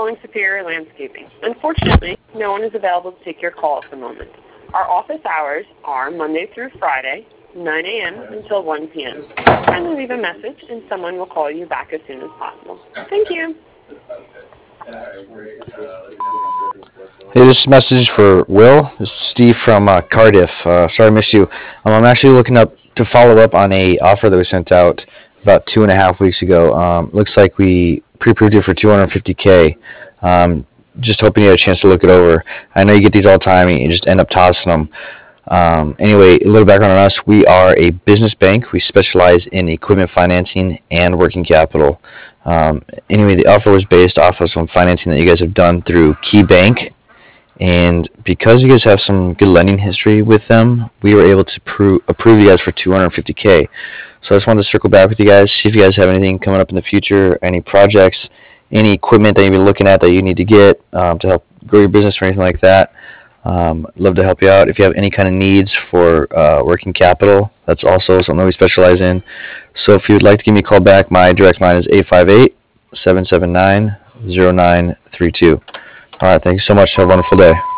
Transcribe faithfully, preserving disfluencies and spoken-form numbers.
calling Superior Landscaping. Unfortunately, no one is available to take your call at the moment. Our office hours are Monday through Friday, nine a m until one p m Kindly leave a message and someone will call you back as soon as possible. Thank you. Hey, this message for Will. This is Steve from uh, Cardiff. Uh, sorry I missed you. Um, I'm actually looking up to follow up on a offer that was sent out about two and a half weeks ago. Um, looks like we pre-approved it for two hundred fifty K. Um, just hoping you had a chance to look it over. I know you get these all the time and you just end up tossing them. Um, anyway, a little background on us. We are a business bank. We specialize in equipment financing and working capital. Um, anyway, the offer was based off of some financing that you guys have done through KeyBank. And because you guys have some good lending history with them, we were able to pro- approve you guys for two hundred fifty K. So I just wanted to circle back with you guys, see if you guys have anything coming up in the future, any projects, any equipment that you've been looking at that you need to get um, to help grow your business or anything like that. Um, I'd love to help you out. If you have any kind of needs for uh, working capital, that's also something we specialize in. So if you'd like to give me a call back, my direct line is eight five eight, seven seven nine, zero nine three two. All right, thank you so much. Have a wonderful day.